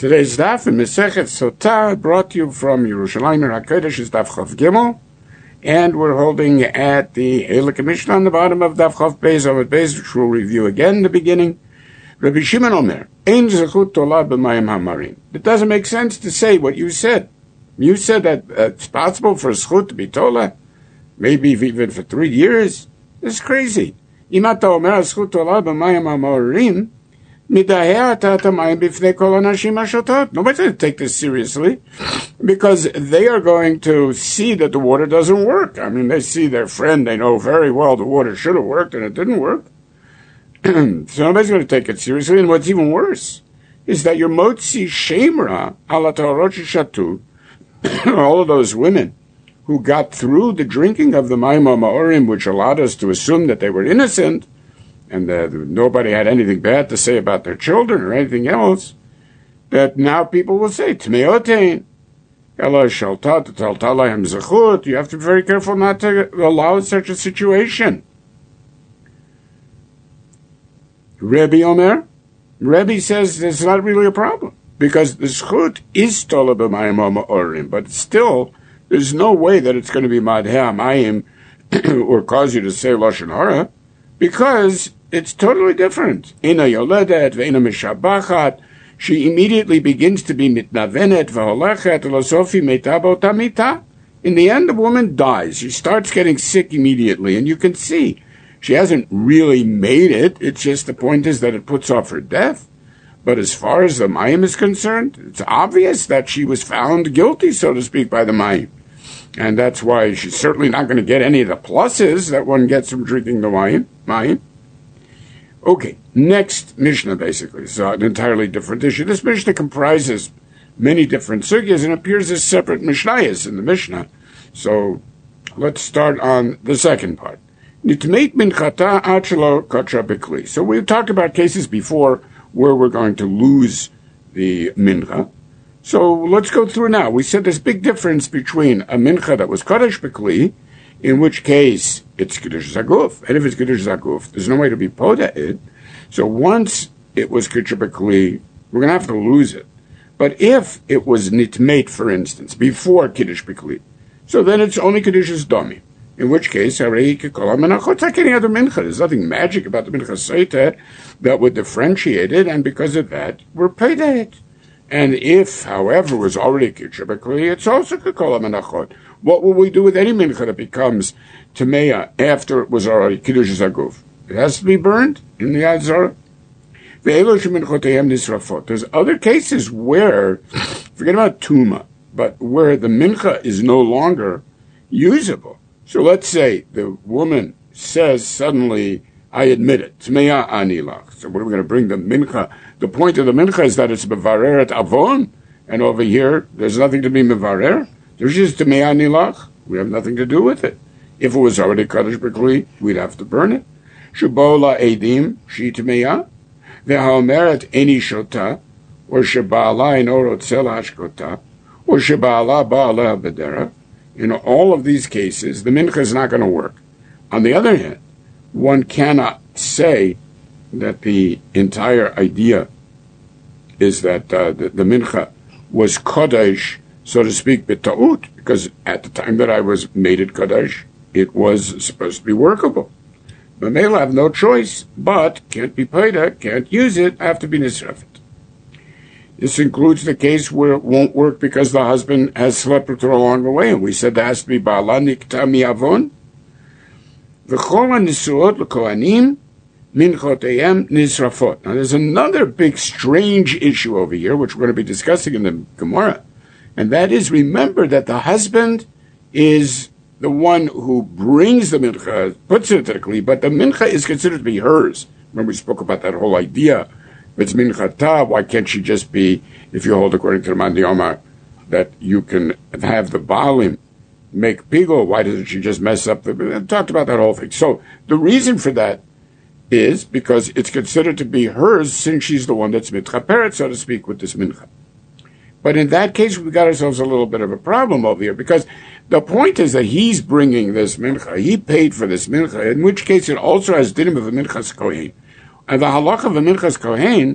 Today's daf in Mesechet Sotah brought to you from Yerushalayim HaKodesh is Daf Chav Gimel, and we're holding at the Eilik Mishnah on the bottom of Daf Chav Beis Amud Beis, which we'll review again in the beginning. Rabbi Shimon Omer, Ein Zechut Tolah B'Mayim HaMarim. It doesn't make sense to say what you said. You said that it's possible for a zechut to be tolah, maybe even for 3 years. It's crazy. Imata Omer Zechut Tolah B'Mayim HaMarim. Nobody's going to take this seriously because they are going to see that the water doesn't work. I mean, they see their friend, they know very well the water should have worked and it didn't work. So nobody's going to take it seriously. And what's even worse is that your motzi shemra ala ta'orot shatu, all of those women who got through the drinking of the mayim ha'ma'orim, which allowed us to assume that they were innocent, and nobody had anything bad to say about their children or anything else, that now people will say, Tmeotein, you have to be very careful not to allow such a situation. Rebbe Omer, Rebbe says there's not really a problem, because the zechut is tola b'mayim ha'ma'orim, but still, there's no way that it's going to be madheh ha'mayim or cause you to say lashon hara, because it's totally different. Ina yoledet ve'ina mishabachat. She immediately begins to be mitnavenet v'holechet l'sofi metabo tamita. In the end, the woman dies. She starts getting sick immediately, and you can see she hasn't really made it. It's just the point is that it puts off her death. But as far as the mayim is concerned, it's obvious that she was found guilty, so to speak, by the mayim. And that's why she's certainly not going to get any of the pluses that one gets from drinking the mayim. Okay, next Mishnah, basically. So an entirely different issue. This Mishnah comprises many different sugyas and appears as separate Mishnayos in the Mishnah. So let's start on the second part. Nitmeit minchata ad shelo katra b'kli. So we've talked about cases before where we're going to lose the mincha. So let's go through now. We said there's a big difference between a mincha that was kadosh b'kli, in which case it's Kiddush Zaguf. And if it's Kiddush Zaguf, there's no way to be poda it. So once it was Kiddush B'Kli, we're going to have to lose it. But if it was Nitmeit, for instance, before Kiddush B'Kli, so then it's only Kiddush's Domi. In which case, it's like any other mincha. There's nothing magic about the mincha seita that would differentiate it, and because of that, we're paid it. And if, however, it was already Kiddush B'Kli, it's also Kekol HaMenachot. What will we do with any mincha that becomes Tameya after it was already Kiddush Zaguf? It has to be burned in the Azara. There's other cases where, forget about Tuma, but where the mincha is no longer usable. So let's say the woman says suddenly, I admit it, Tameya Anilach. So what are we going to bring the mincha? The point of the mincha is that it's Mevareret Avon, and over here, there's nothing to be Mevarer. There's just Tameya Nilach. We have nothing to do with it. If it was already Kaddish B'Kli, we'd have to burn it. Shubola Edim, Shi Tameya. Ve'haomeret Eni Shota, or Sheba'ala in Orotzel Hashkota, or Sheba'ala Ba'ala Bedera. In all of these cases, the mincha is not going to work. On the other hand, one cannot say that the entire idea is that the mincha was Kaddish, so to speak, b'ta'ut, because at the time that I was made it Kaddish, it was supposed to be workable. But male have no choice, but can't be paida, can't use it, have to be nisrafet. This includes the case where it won't work because the husband has slept with her along the way, and we said there has to be ba'ala nikta mi'avon. V'chol ha'nisuot l'kohanim minchoteyem nisrafot. Now there's another big strange issue over here, which we're going to be discussing in the Gemara. And that is, remember that the husband is the one who brings the mincha, puts it into the kli, but the mincha is considered to be hers. Remember we spoke about that whole idea. If it's minchata, why can't she just be, if you hold according to the Mandi Omar, that you can have the Baalim make pigol, why doesn't she just mess up the... I talked about that whole thing. So the reason for that is because it's considered to be hers since she's the one that's mitchaperet, so to speak, with this mincha. But in that case, we got ourselves a little bit of a problem over here, because the point is that he's bringing this mincha. He paid for this mincha, in which case it also has dinim of a minchas kohen. And the halach of a minchas kohen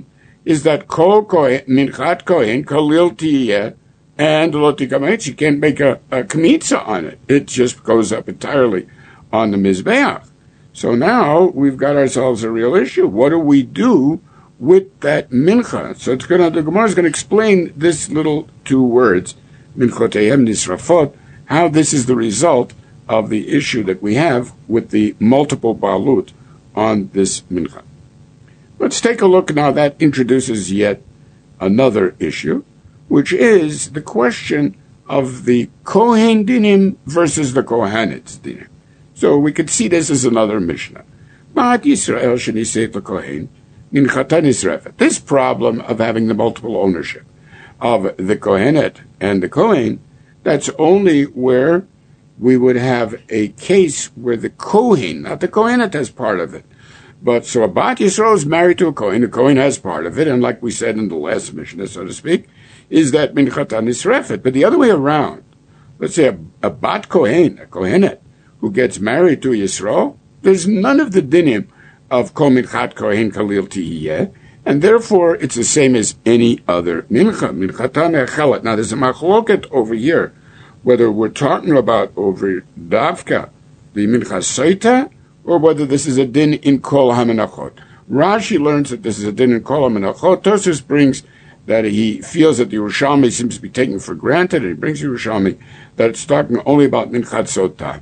is that kol kohen, minchat kohen, kalil tiyeh, and lo tikametz, you can't make a kmitza on it. It just goes up entirely on the mizbeach. So now we've got ourselves a real issue. What do we do with that mincha? So the Gemara is going to explain this little two words, minchotehem nisrafot, how this is the result of the issue that we have with the multiple balut on this mincha. Let's take a look now. That introduces yet another issue, which is the question of the Kohen dinim versus the Kohanit's dinim. So we could see this as another Mishnah. Ma'at Yisrael sheniseit l'Kohen minchata nisrefet. This problem of having the multiple ownership of the Kohenet and the Kohen, that's only where we would have a case where the Kohen, not the Kohenet, has part of it. But so a Bat Yisrael is married to a Kohen, the Kohen has part of it, and like we said in the last Mishnah, so to speak, is that minchata nisrefet. But the other way around, let's say a Bat Kohen, a Kohenet, who gets married to Yisrael, there's none of the dinim of kol minchat kohen kalil tiyeh, and therefore it's the same as any other mincha. Minchata ne'achelet. Now there's a machloket over here, whether we're talking about over davka, the mincha soita, or whether this is a din in kol hamenachot. Rashi learns that this is a din in kol hamenachot. Tosfos brings that he feels that the Yerushalmi seems to be taken for granted, and he brings the Yerushalmi that it's talking only about minchat sota.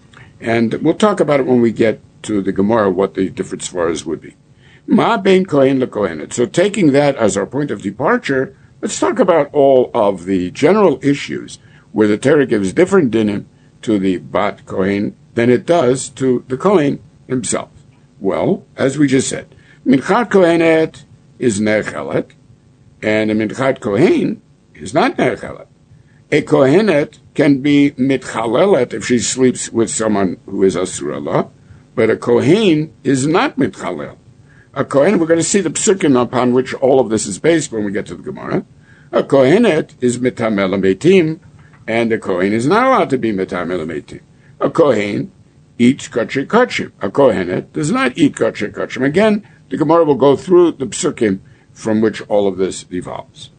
And we'll talk about it when we get to the Gemara, what the different svaras would be. Ma bein kohen lekohenet. So taking that as our point of departure, let's talk about all of the general issues where the Torah gives different dinim to the bat kohen than it does to the kohen himself. Well, as we just said, minchat kohenet is nechelet, and a minchat kohen is not nechelet. A kohenet can be mitchalelet if she sleeps with someone who is asura, but a kohen is not mitchalel. A kohen, we're going to see the psukim upon which all of this is based when we get to the Gemara. A kohenet is mitamel meitim, and a kohen is not allowed to be mitamel meitim. A kohen eats kachir kachim. A kohenet does not eat kachir kachim. Again, the Gemara will go through the psukim from which all of this evolves.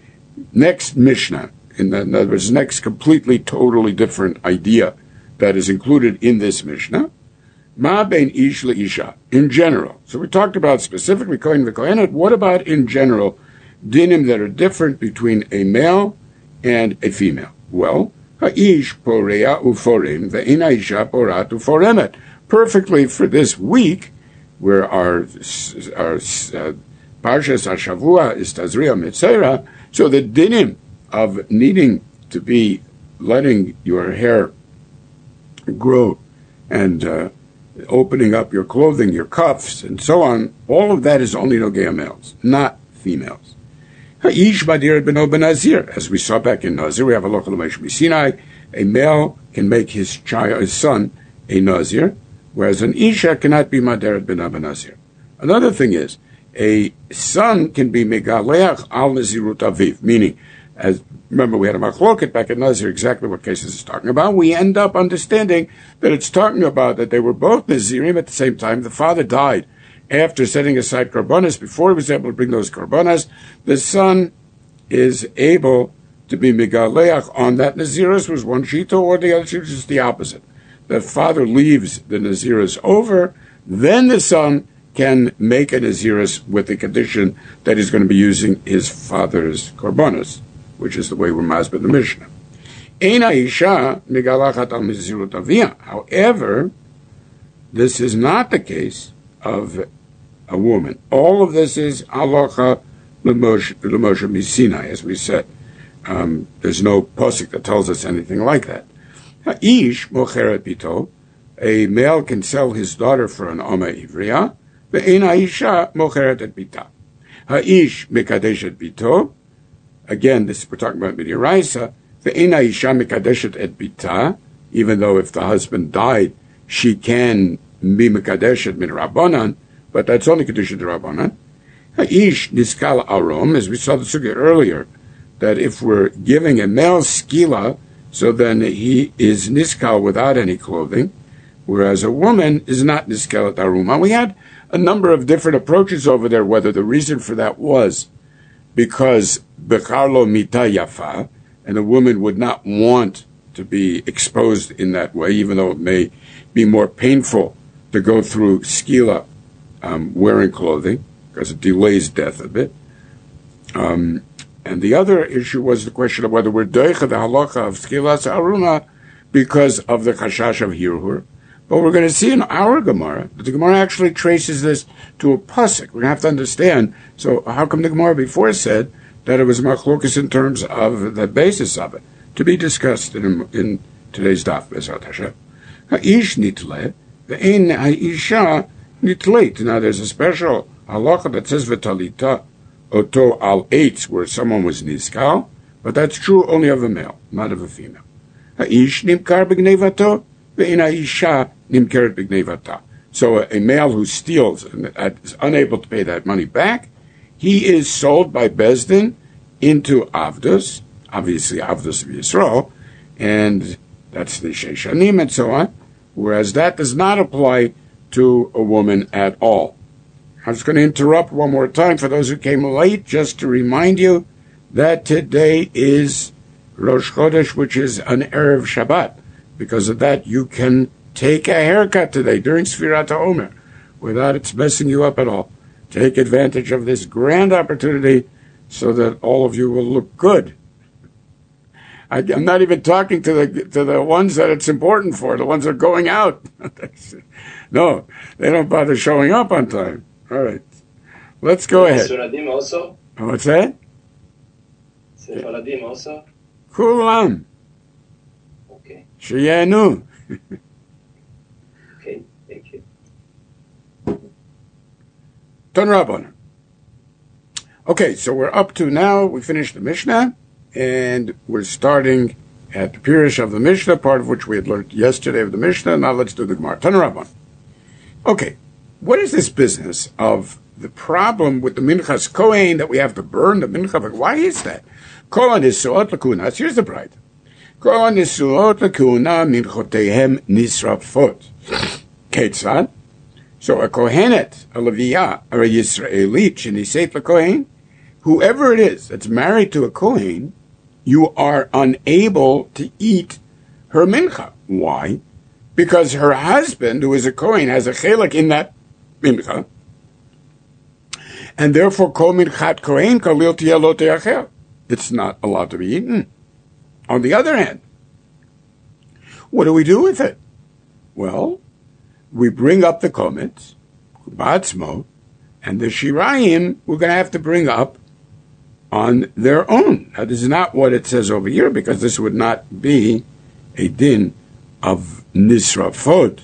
Next Mishnah. In other words, next completely, totally different idea that is included in this Mishnah. Ma bein ish leisha, in general. So we talked about specifically Kohen v'Kohenet. What about in general dinim that are different between a male and a female? Well, ha'ish porea uforim ve'in ha'isha porat uforemet. Perfectly for this week, where our Parshas HaShavua is Tazria Mitzera, so the dinim of needing to be letting your hair grow and opening up your clothing, your cuffs, and so on, all of that is only nogea males, not females. Ha'ish badir beno benazir, as we saw back in Nazir, we have a local Moshe Sinai. A male can make his child, his son, a Nazir, whereas an isha cannot be maderet beno benazir. Another thing is, a son can be megaleach al nazirut aviv, meaning, as remember, we had a machloket back in Nazir, exactly what cases it's talking about. We end up understanding that it's talking about that they were both Nazirim at the same time. The father died after setting aside korbanos. Before he was able to bring those korbanos, the son is able to be megaleach on that Nazirus was one shita, or the other shita is the opposite. The father leaves the Nazirus over, then the son can make a Nazirus with the condition that he's going to be using his father's korbanos, which is the way we're masbid in the Mishnah. However, this is not the case of a woman. All of this is halacha l'Moshe Misinai, as we said. There's no posuk that tells us anything like that. Ha'ish mocheret bito, a male can sell his daughter for an oma ivriya, ve'ein ha'isha mocheret et bita. Ha'ish mekadeshet bito, again, this we're talking about midiraisa. Ve'ein ha'isha mekadeshet et bita, even though if the husband died, she can be mekadeshet min rabbanan, but that's only conditioned to rabbanan. Ha'ish niskal arom, as we saw the sugya earlier, that if we're giving a male skila, so then he is niskal without any clothing, whereas a woman is not niskalat aruma. We had a number of different approaches over there, whether the reason for that was because Becharlo Mita Yafa, and the woman would not want to be exposed in that way, even though it may be more painful to go through skila wearing clothing, because it delays death a bit. And the other issue was the question of whether we're doicha the halacha of skilas aruma because of the chashash of hirhur. But we're going to see in our Gemara that the Gemara actually traces this to a pasuk. We're going to have to understand. So how come the Gemara before said that it was machlokas in terms of the basis of it? To be discussed in today's daf, Bezrat Hashem. Ha'ish nitle, ve'ein ha'isha nitleit. Now there's a special halacha that says v'talita oto al eitz, where someone was niskal, but that's true only of a male, not of a female. Ha'ish nimkar b'gneivato, ve'ein ha'isha nimkeret b'gneivata. So a male who steals and is unable to pay that money back, he is sold by Bezdin into Avdus, obviously Avdus of Yisrael, and that's the Sheishanim and so on, whereas that does not apply to a woman at all. I'm just going to interrupt one more time for those who came late, just to remind you that today is Rosh Chodesh, which is an Erev Shabbat. Because of that, you can take a haircut today during Sfirat HaOmer without it messing you up at all. Take advantage of this grand opportunity so that all of you will look good. I'm not even talking to the ones that it's important for, the ones that are going out. No, they don't bother showing up on time. All right. Let's go ahead. Sefaradim also? What's that? Sefaradim also? Kulam. Okay. Sheyanu. Okay, thank you. Ton Rabbanan. Okay, so we're up to now, we finished the Mishnah, and we're starting at the Pirush of the Mishnah, part of which we had learned yesterday of the Mishnah. Now let's do the Gemara. Ton Rabbanan. Okay, what is this business of the problem with the Minchas Kohen that we have to burn the Mincha? Why is that? Kohen is Suot Lakunas. Here's the bride. Kohen is Suot Lakuna Minchotehem Nisrafot. Ketzad. So a Kohenet, a Leviyah, or a Yisraelit, Sheniset LaKohen, whoever it is that's married to a Kohen, you are unable to eat her mincha. Why? Because her husband, who is a Kohen, has a chelak in that mincha, and therefore kol minchat Kohen kalil tiyeh lo te'achel. It's not allowed to be eaten. On the other hand, what do we do with it? Well, we bring up the komets, Batzmo, and the Shirayim we're going to have to bring up on their own. Now, this is not what it says over here, because this would not be a din of Nisrafot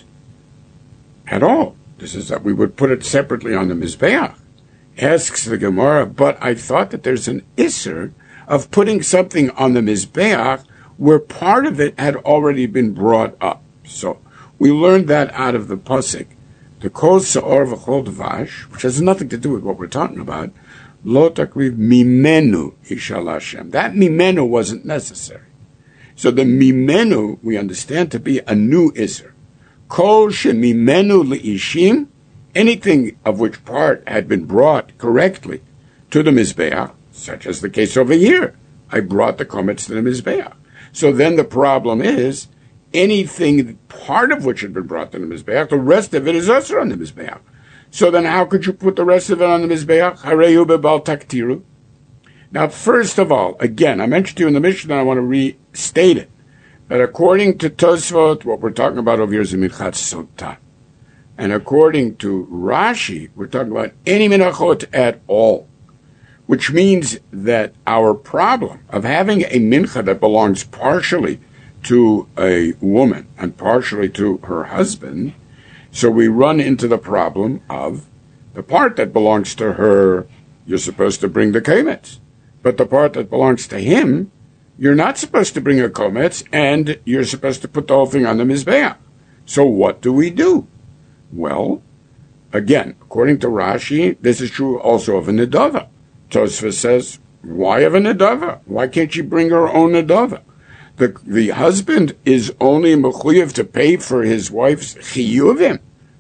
at all. This is that we would put it separately on the Mizbeach. Asks the Gemara, but I thought that there's an Isser of putting something on the Mizbeach where part of it had already been brought up. So we learned that out of the pasuk, the Kol Se'or V'Chol Dvash, which has nothing to do with what we're talking about. Lo takriv mimenu ishal Hashem. That mimenu wasn't necessary. So the mimenu we understand to be a new iser. Kol shemimenu liishim, anything of which part had been brought correctly to the mizbeach, such as the case over here. I brought the komets to the mizbeach. So then the problem is, anything, part of which had been brought to the Mizbeach, the rest of it is also on the Mizbeach. So then how could you put the rest of it on the Mizbeach? Hareyu bebal taktiru. Now, first of all, again, I mentioned to you in the Mishnah, I want to restate it, that according to Tosfot, what we're talking about over here is a Minchat Sotah. And according to Rashi, we're talking about any minachot at all, which means that our problem of having a mincha that belongs partially to a woman and partially to her husband, so we run into the problem of the part that belongs to her, you're supposed to bring the komets. But the part that belongs to him, you're not supposed to bring a komets, and you're supposed to put the whole thing on the Mizbeach. So what do we do? Well, again, according to Rashi, this is true also of a Nedava. Tosfos says, why of a Nedava? Why can't she bring her own Nedava? The husband is only mechuyev to pay for his wife's chiyuvim,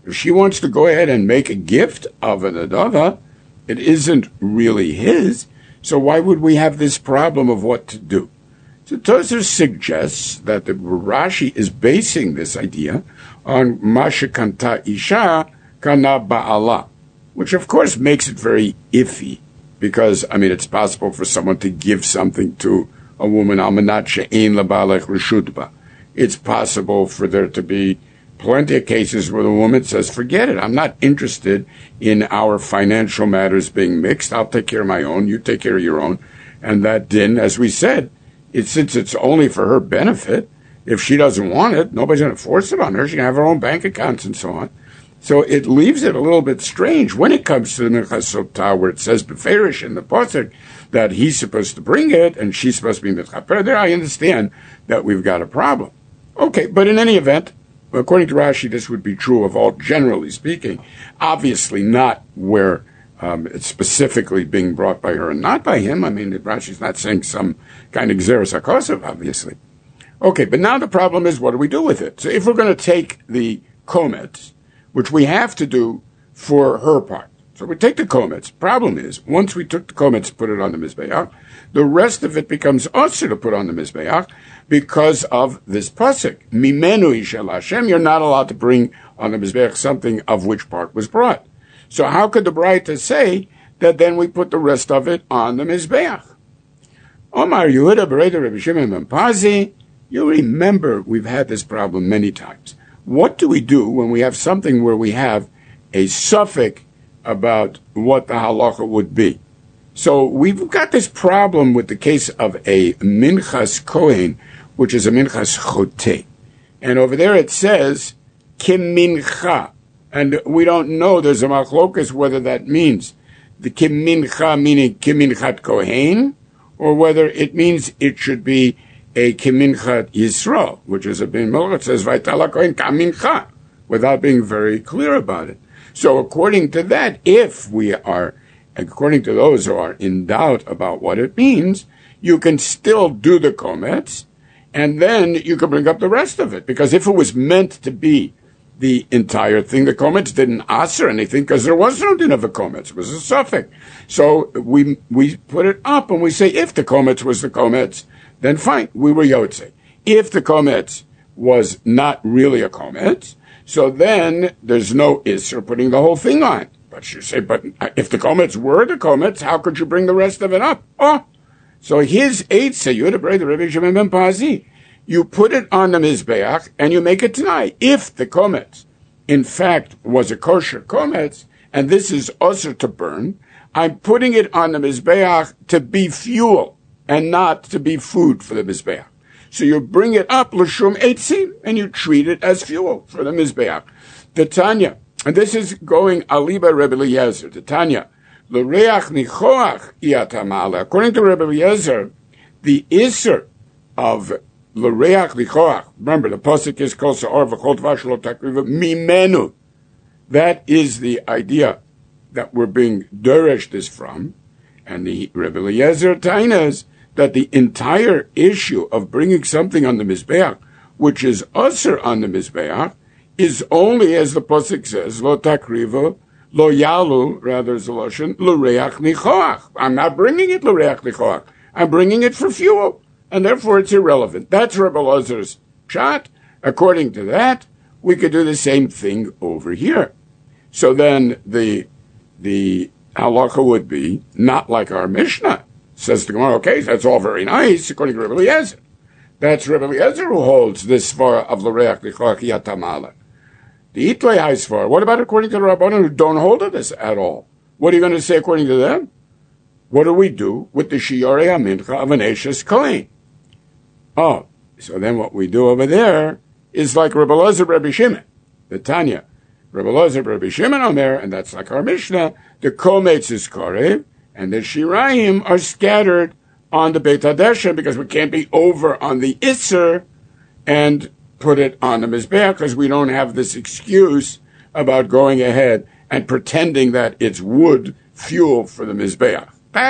If she wants to go ahead and make a gift of an adava, it isn't really his. So why would we have this problem of what to do? So Tozer suggests that the Rashi is basing this idea on Masha Kanta Isha Kana Ba'ala, which of course makes it very iffy, because, it's possible for someone to give something to a woman, Almanat She'ein Labalech Reshutba. It's possible for there to be plenty of cases where the woman says, forget it, I'm not interested in our financial matters being mixed. I'll take care of my own, you take care of your own. And that din, as we said, since it's only for her benefit, if she doesn't want it, nobody's going to force it on her. She can have her own bank accounts and so on. So it leaves it a little bit strange when it comes to the Minchas Sotah, where it says Beferish in the Pasuk that he's supposed to bring it and she's supposed to be Mitchaper. There I understand that we've got a problem. Okay, but in any event, according to Rashi, this would be true of all, generally speaking. Obviously not where it's specifically being brought by her and not by him. Rashi's not saying some kind of Gzeres HaKosav, obviously. Okay, but now the problem is, what do we do with it? So if we're going to take the komets, which we have to do for her part, so we take the komets. Problem is, once we took the komets, put it on the Mizbeach, the rest of it becomes usher to put on the Mizbeach because of this pasuk. Mimenu Yishel Hashem, you're not allowed to bring on the Mizbeach something of which part was brought. So how could the Braita say that then we put the rest of it on the Mizbeach? Omar Yehuda Bereda Rabbi Shimon ben Pazi, you remember we've had this problem many times. What do we do when we have something where we have a suffix about what the halacha would be? So we've got this problem with the case of a minchas kohen, which is a minchas chote. And over there it says, kimincha. And we don't know, there's a machlokas whether that means the kimincha meaning kiminchat kohen, or whether it means it should be a Kiminchat Yisrael, which is a bin Melech, it says, Vaitala Kohen Kamincha, without being very clear about it. So according to that, if we are, according to those who are in doubt about what it means, you can still do the komets, and then you can bring up the rest of it. Because if it was meant to be the entire thing, the komets didn't answer anything, because there was no din of the komets, it was a suffix. So we put it up, and we say, if the komets was the komets, then fine, we were Yotze. If the komets was not really a komets, so then there's no Isser putting the whole thing on. But you say, but if the komets were the komets, how could you bring the rest of it up? Oh, so his Eitzah, you had to bring the Rebbe Shimon ben Pazi. You put it on the Mizbeach and you make it tonight. If the komets, in fact, was a kosher komets, and this is usher to burn, I'm putting it on the Mizbeach to be fuel and not to be food for the Mizbeach. So you bring it up, l'shum eitzim, and you treat it as fuel for the Mizbeach. The Tanya, and this is going aliba Rebbe Eliezer, the Tanya, l'reach nichoach iatamala. According to Rebbe Eliezer, the Isser of l'reach nichoach, remember the pasuk is kol sa'or v'chol tvash lo takriva mimenu. That is the idea that we're being derished this from, and the Rebbe Eliezer tainas that the entire issue of bringing something on the Mizbeach, which is usher on the Mizbeach, is only, as the pasuk says, lo takriva, lo yalu, rather is the lashon, l'reach nichoach. I'm not bringing it l'reach nichoach. I'm bringing it for fuel, and therefore it's irrelevant. That's Rebbe Elazar's shot. According to that, we could do the same thing over here. So then the halacha would be not like our Mishnah. Says the Gemara, okay, that's all very nice, according to Rebbe Eliezer. That's Rebbe Eliezer who holds this svara of l'reach nichoach yatamala. The Itlei Haisvar, what about according to the Rabbanan who don't hold to this at all? What are you going to say according to them? What do we do with the Shiorei HaMincha of an Eshes Kohen? Oh, so then what we do over there is like Rebbe Elazar Rebbe Shimon, the Tanya. Rebbe Elazar Rebbe Shimon Omer, and that's like our Mishnah, the Kometz is Korev, and the Shirayim are scattered on the Beit HaDesha because we can't be over on the Isser and put it on the Mizbeach because we don't have this excuse about going ahead and pretending that it's wood fuel for the Mizbeach.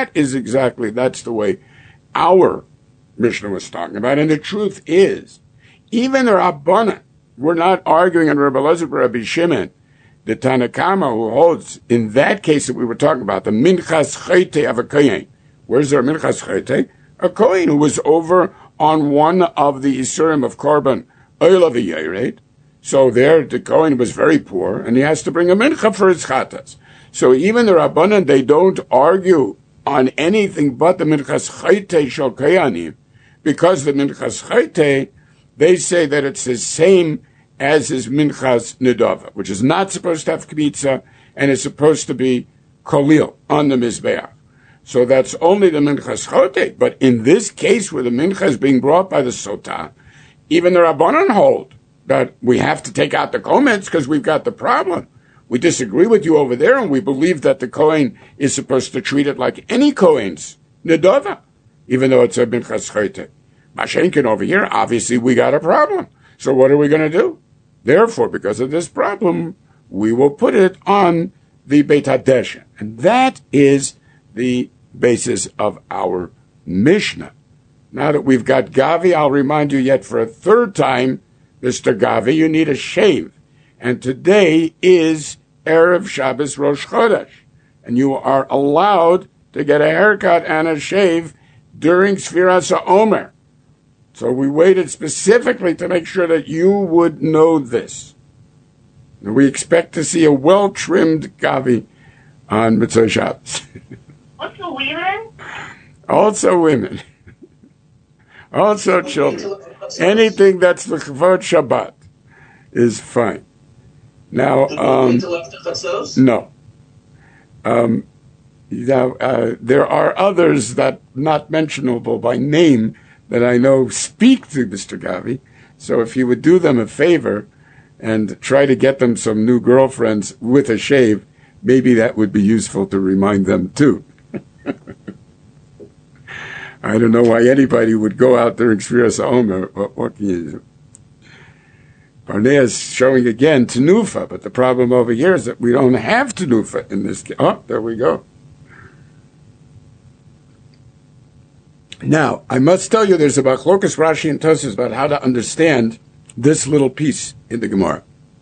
That's the way our Mishnah was talking about. And the truth is, even the Rabbanan, we're not arguing on Rebbe Elazar Rabbi Shimon the Tanakama, who holds in that case that we were talking about, the Minchas Chayte of a Kohen. Where's their Minchas Chayte? A Kohen who was over on one of the Isurim of Korban, Oil of a Yered. So there, the Kohen was very poor, and he has to bring a Mincha for his Chatas. So even the Rabbanan, they don't argue on anything but the Minchas Chayte Shel Kohanim. Because the Minchas Chayte, they say that it's the same as his Minchas Nedava, which is not supposed to have Kmitza, and is supposed to be Kolil on the Mizbeach. So that's only the Minchas Chayte. But in this case, where the Mincha is being brought by the Sotah, even the Rabbanan hold that we have to take out the Komets because we've got the problem. We disagree with you over there, and we believe that the Kohen is supposed to treat it like any Kohen's Nedava, even though it's a Minchas Chayte. Mashenkin over here, obviously we got a problem. So what are we going to do? Therefore, because of this problem, we will put it on the Beit HaDeshen. And that is the basis of our Mishnah. Now that we've got Gavi, I'll remind you yet for a third time, Mr. Gavi, you need a shave. And today is Erev Shabbos Rosh Chodesh. And you are allowed to get a haircut and a shave during Sfiras HaOmer. So we waited specifically to make sure that you would know this. And we expect to see a well-trimmed Gavi on Mitzvah Shabbos. Also women? Also women. Also children. Anything that's the Kavod Shabbat is fine. Now, no. There are others that not mentionable by name that I know speak to Mr. Gavi. So if you would do them a favor and try to get them some new girlfriends with a shave, maybe that would be useful to remind them too. I don't know why anybody would go out during Sfiras HaOmer. What can you do? Barnea is showing again Tenufa, but the problem over here is that we don't have Tenufa in this case. Oh, there we go. Now, I must tell you there's a Machlokas Rashi and Tosfos about how to understand this little piece in the Gemara.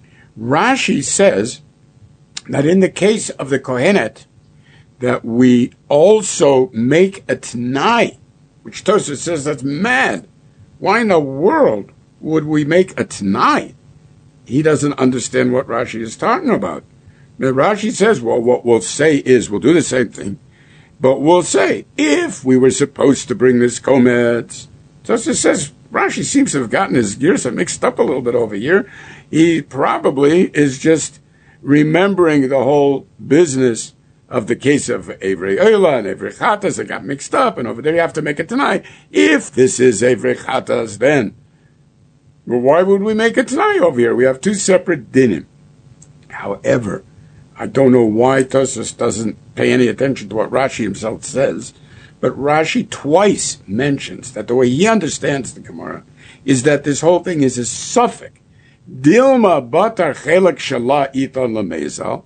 Rashi says that in the case of the Kohenet, that we also make a T'nai, which Tosfos says that's mad. Why in the world would we make a T'nai? He doesn't understand what Rashi is talking about. Now, Rashi says, well, what we'll say is, we'll do the same thing, but we'll say, if we were supposed to bring this Kometz, Tosfos says, Rashi seems to have gotten his gears mixed up a little bit over here. He probably is just remembering the whole business of the case of Evrei Oila and Evrei Chatas that got mixed up, and over there you have to make it tonight. If this is Evrei Chatas, then, well, why would we make it tonight over here? We have two separate dinim. However, I don't know why Tosfos doesn't pay any attention to what Rashi himself says, but Rashi twice mentions that the way he understands the Gemara is that this whole thing is a suffix. Dilma batar chelak shala itan lamezal.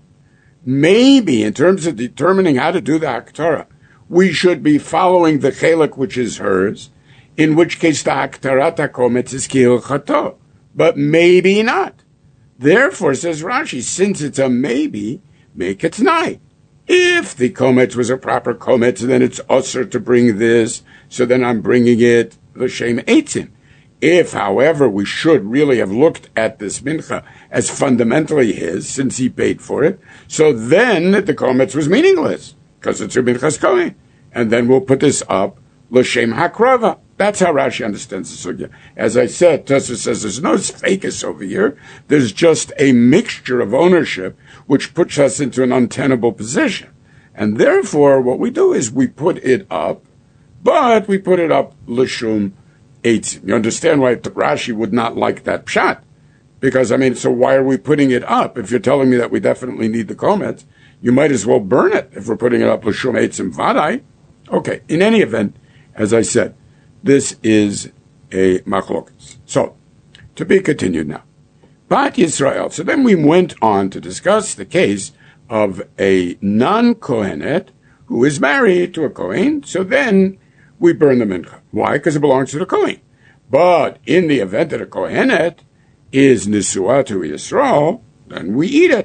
Maybe, in terms of determining how to do the Haktarah, we should be following the chelak which is hers, in which case the Haktarat HaKometz is kihilchato. But maybe not. Therefore, says Rashi, since it's a maybe, make it tonight. If the Kometz was a proper Kometz, then it's usher to bring this, so then I'm bringing it l'shem eitzim. If, however, we should really have looked at this mincha as fundamentally his, since he paid for it, so then the Kometz was meaningless, because it's a minchas kohen. And then we'll put this up l'shem hakrava. That's how Rashi understands the sugya. As I said, Tosfos says there's no fakis over here. There's just a mixture of ownership which puts us into an untenable position. And therefore, what we do is we put it up, but we put it up l'shum eitzim. You understand why Rashi would not like that pshat? Because, so why are we putting it up? If you're telling me that we definitely need the kometz, you might as well burn it if we're putting it up l'shum eitzim vadai. Okay, in any event, as I said, this is a machlokas. So, to be continued now. Bat Yisrael. So then we went on to discuss the case of a non-Kohenet who is married to a Kohen. So then we burn the mincha. Why? Because it belongs to the Kohen. But in the event that a Kohenet is Nisua to Yisrael, then we eat it.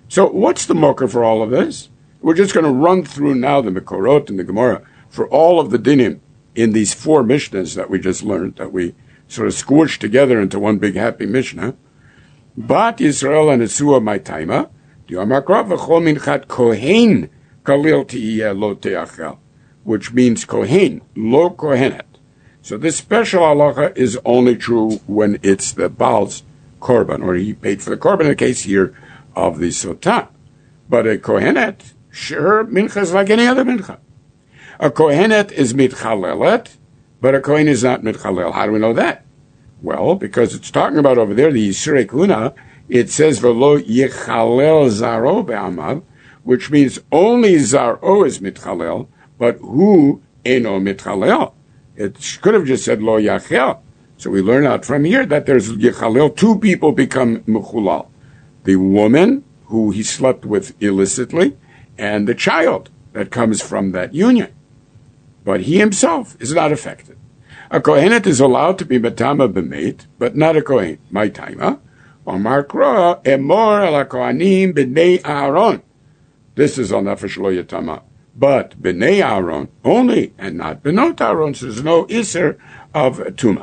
So what's the mocker for all of this? We're just going to run through now the Mekorot and the Gemara for all of the dinim in these 4 Mishnahs that we just learned, that we sort of squished together into one big happy Mishnah. Bat Yisrael and Esua my taima, Diamakra v'chol minchat kohen kalil tiyeh lo teachel, which means kohen, lo kohenet. So this special halacha is only true when it's the Baal's korban, or he paid for the korban in the case here of the Sotah. But a kohenet, sure, mincha is like any other mincha. A kohenet is mitchalelet, but a kohen is not mitchalel. How do we know that? Well, because it's talking about over there, the Yisrei Kuna, it says, v'lo yechalel zaro be'amav, which means only zaro is mitchalel, but who eno mitchalel? It could have just said lo yachel. So we learn out from here that there's yechalel, 2 people become mechulal. The woman who he slept with illicitly, and the child that comes from that union. But he himself is not affected. A kohenet is allowed to be matama b'meit, but not a kohen. My taima, Omar Kra emor ala kohanim b'nei Aaron. This is on nefesh lo yatama. But b'nei Aaron only, and not b'not Aaron. So there's no iser of tuma.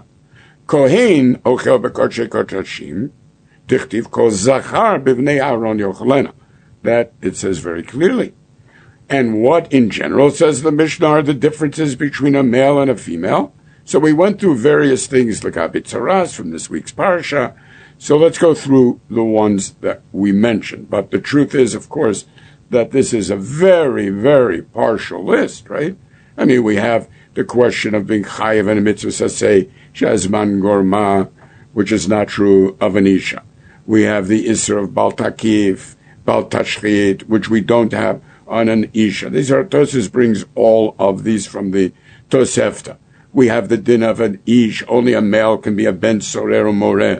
Kohen ochel b'kodshe kodshim. Tichtiv kol zachar b'nei Aaron yochalena. That it says very clearly. And what in general says the Mishnah are the differences between a male and a female? So we went through various things like Abitzaras from this week's parasha. So let's go through the ones that we mentioned. But the truth is, of course, that this is a very, very partial list, right? I mean, we have the question of being chayiv and a mitzvah saseh shazman gorma, which is not true of an isha. We have the isra of bal takif, bal tashchit, which we don't have on an isha. These are, Tosfos brings all of these from the Tosefta. We have the din of an ish. Only a male can be a ben sorer or moreh.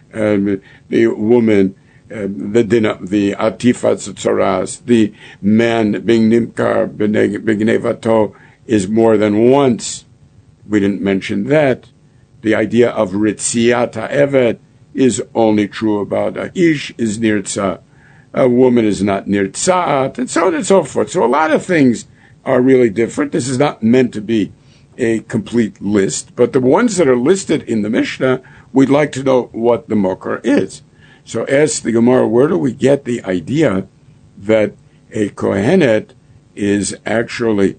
The woman, the din of the atifat tzaras. The man being nimkar b'gnevato is more than once. We didn't mention that. The idea of ritziat ha'eved is only true about a ish is nirtza. A woman is not nirtzat, and so on and so forth. So a lot of things are really different. This is not meant to be a complete list, but the ones that are listed in the Mishnah, we'd like to know what the mokar is. So ask the Gemara, where do we get the idea that a kohenet is actually,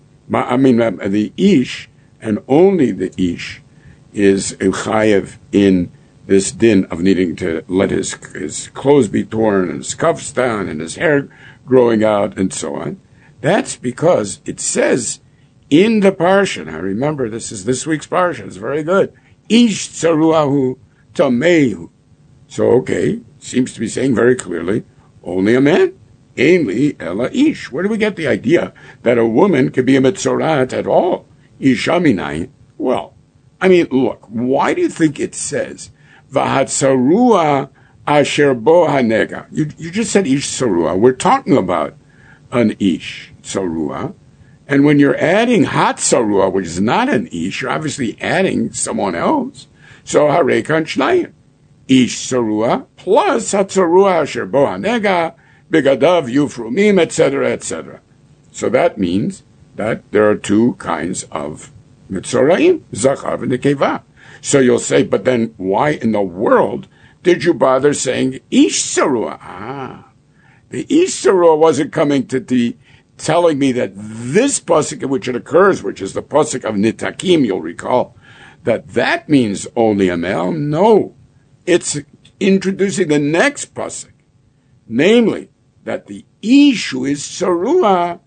the ish, and only the ish, is a chayev in this din of needing to let his clothes be torn and his cuffs down and his hair growing out and so on? That's because it says in the parsha, now remember this is this week's parsha, it's very good, ish tzaruahu tamehu. So okay, seems to be saying very clearly, only a man, ainli ela ish. Where do we get the idea that a woman could be a mitzorat at all? Ishaminai. Well, I mean, look, why do you think it says Vahatzarua asher bo hanega? You just said ish sarua. We're talking about an ish sarua. And when you're adding hatzarua, which is not an ish, you're obviously adding someone else. So harekan shnayim. Ish sarua plus hatzarua asher bo hanega, bigadav yufrumim, etc., etc. So that means that there are 2 kinds of mitzoraim, zachar and nekeva. So you'll say, but then why in the world did you bother saying ish sarua? The ish sarua wasn't coming to telling me that this pasuk in which it occurs, which is the pasuk of nitakim, you'll recall, that means only a male. No, it's introducing the next pasuk, namely that the ish who is sarua,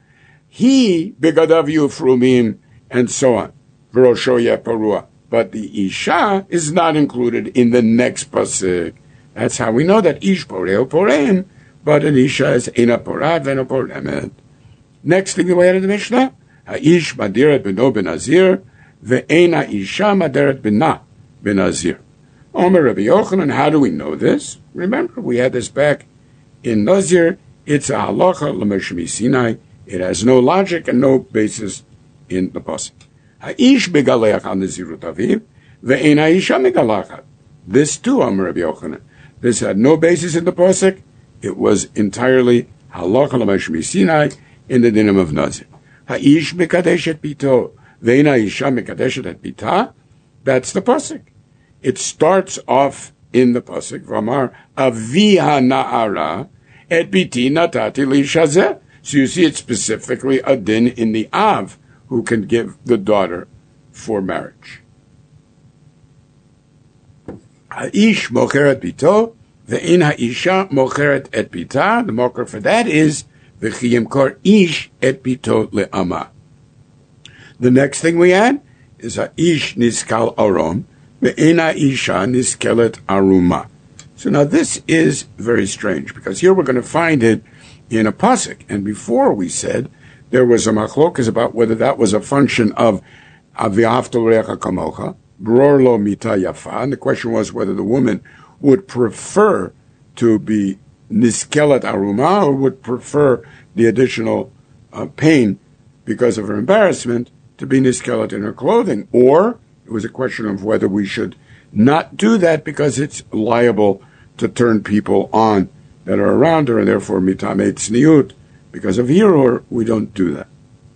he bigadav yufrumim, and so on. V'rosho yeparua. But the isha is not included in the next pasuk. That's how we know that ish poreo porein, but an isha is ena porad v'ena poremet. Next thing we add in the Mishnah, ha'ish madirat b'no b'nazir, ve'ena isha madirat b'na b'nazir. Omer Rabbi Yochanan, how do we know this? Remember, we had this back in Nazir. It's a halacha l'meshmi Sinai. It has no logic and no basis in the pasuk. Ha'ish begaleach al nazirut aviv, ve'ena isha megalachat. This too, Amar Rabbi Yochanan. This had no basis in the pasuk, it was entirely halacha l'moshe Sinai in the dinim of nazir. Ha'ish mekadesh et bito, ve'ina isha mekadesh et bita. That's the pasuk. It starts off in the pasuk, v'amar avi ha'na'ara et biti natati lishazeh. So you see it's specifically a din in the av who can give the daughter for marriage. Ha'ish mocheret bito, ve'in ha'isha mocheret et bita. The mocher for that is v'chi yimkor ish et bito le'ama. The next thing we add is ha'ish niskal arom, ve'in ha'isha niskelet aruma. So now this is very strange, because here we're going to find it in a pasuk. And before we said there was a machlokas about whether that was a function of aviaftal recha kamocha, bror lo mita yafa, and the question was whether the woman would prefer to be niskelet aruma or would prefer the additional pain because of her embarrassment to be niskelet in her clothing, or it was a question of whether we should not do that because it's liable to turn people on that are around her, and therefore mitamei tzniut, because of hirur, we don't do that.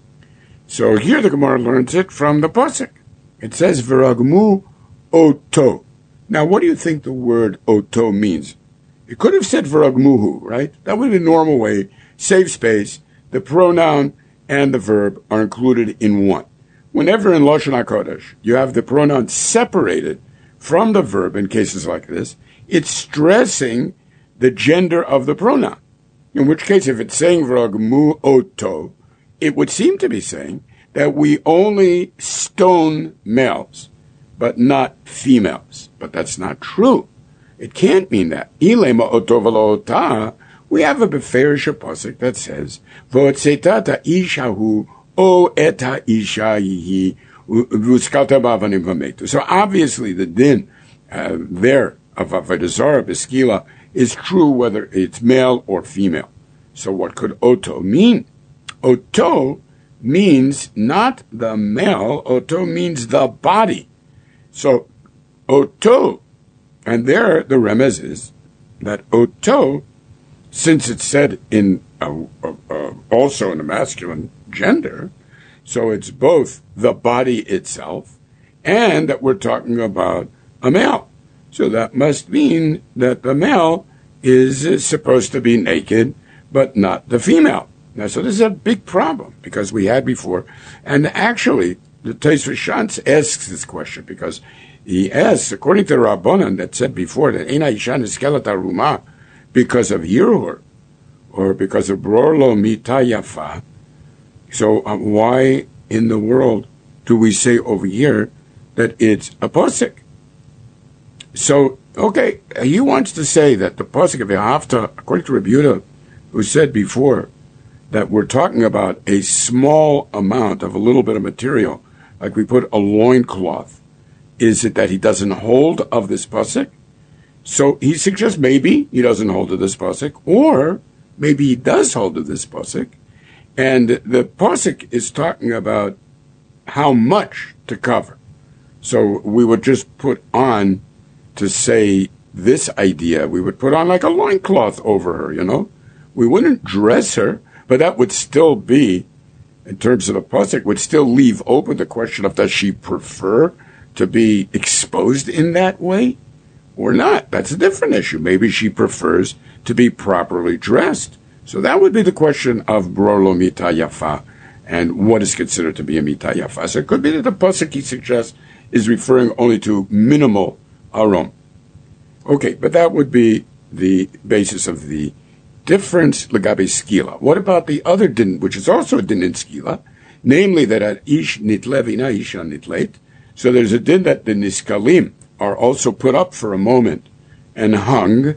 So here the Gemara learns it from the pasuk. It says v'ragmu oto. Now, what do you think the word oto means? It could have said v'ragmuhu, right? That would be the normal way. Save space. The pronoun and the verb are included in one. Whenever in Lashon HaKodesh you have the pronoun separated from the verb in cases like this, it's stressing the gender of the pronoun. In which case, if it's saying v'ragmu oto, it would seem to be saying that we only stone males, but not females. But that's not true. It can't mean that. Ilema oto v'lo ota, we have a beferish pasuk that says, v'otzetata ishahu o eta ishayihi v'uskalta b'avanim v'metu. So obviously the din there of avodah zarah b'skila is true whether it's male or female. So what could oto mean? Oto means not the male, oto means the body. So oto, and there the remez is that oto, since it's said in also in the masculine gender, so it's both the body itself and that we're talking about a male. So that must mean that the male is supposed to be naked, but not the female. Now, so this is a big problem, because we had before, and actually, the Tosfos Shantz asks this question, because he asks, according to the Rabbanan that said before, that Eina Isha Niskelet Aruma, because of Yirur, or because of Bror Lo Mita Yafa, so why in the world do we say over here that it's a pasuk? So, okay, he wants to say that the pasuk of Yehavta, according to Rabbi Yehuda, who said before that we're talking about a small amount of a little bit of material, like we put a loincloth, is it that he doesn't hold of this pasuk? So he suggests maybe he doesn't hold of this pasuk, or maybe he does hold of this pasuk, and the pasuk is talking about how much to cover. So we would just put on, to say this idea, we would put on like a loincloth over her, you know? We wouldn't dress her, but that would still be, in terms of the pasuk, would still leave open the question of does she prefer to be exposed in that way or not? That's a different issue. Maybe she prefers to be properly dressed. So that would be the question of Bror Lo Mita Yafa and what is considered to be a Mita Yafa. So it could be that the pasuk he suggests is referring only to minimal arom. Okay, but that would be the basis of the difference legabe skila. What about the other din, which is also a din in skila, namely that at ish nitlev ina isha nitlet. So there's a din that the niskalim are also put up for a moment and hung.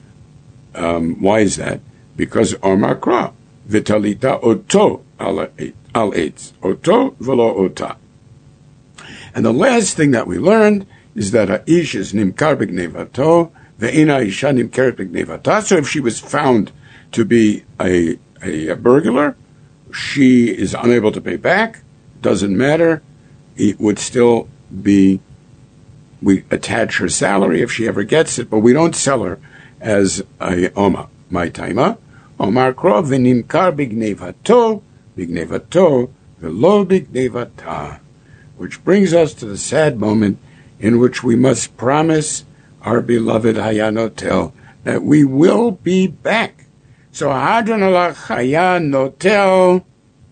Why is that? Because Makra vitalita oto al eitz oto velo ota. And the last thing that we learned is that Aish is nimkar b'gnevato, ve'ena isha nimkeret b'gnevata. So if she was found to be a burglar, she is unable to pay back. Doesn't matter. It would still be, we attach her salary if she ever gets it, but we don't sell her as a oma. my taima. Omar krov v'nimkar b'gnevato v'lo b'gnevata. Which brings us to the sad moment in which we must promise our beloved Hayanotel that we will be back. So Hadron Alach Hayanotel.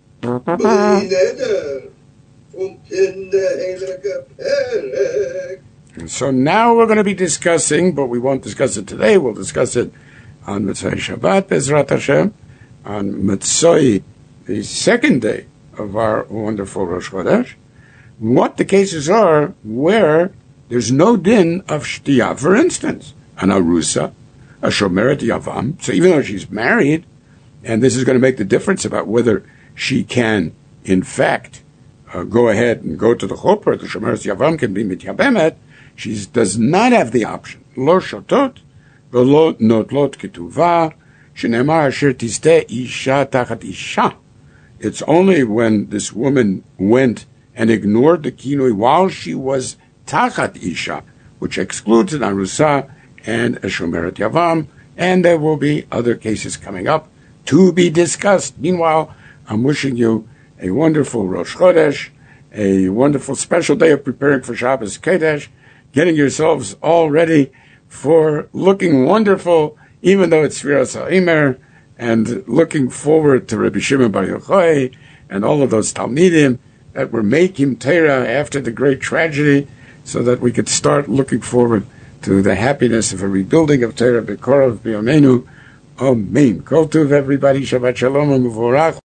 And so now we're going to be discussing, but we won't discuss it today, we'll discuss it on Motzei Shabbat, Bezrat Hashem, on Motzei, the second day of our wonderful Rosh Chodesh, what the cases are where there's no din of Shtiyah. For instance, an Arusa, a Shomeret Yavam, so even though she's married, and this is going to make the difference about whether she can, in fact, go ahead and go to the Chopra, the Shomeret Yavam can be Mityabemet, she does not have the option. Lo shotot, velo notlot ketuvah, shenemar asher tisteh isha tachat isha. It's only when this woman went and ignored the kinui while she was tachat isha, which excludes an arusa and a shomeret yavam, and there will be other cases coming up to be discussed. Meanwhile, I'm wishing you a wonderful Rosh Chodesh, a wonderful special day of preparing for Shabbos Kodesh, getting yourselves all ready for looking wonderful, even though it's Sfiras HaImer, and looking forward to Rabbi Shimon Bar Yochai and all of those Talmidim that were making Torah after the great tragedy, so that we could start looking forward to the happiness of a rebuilding of Torah B'Korov B'Yameinu. Amen. Kol Tuv, everybody. Shabbat Shalom and Muvorach.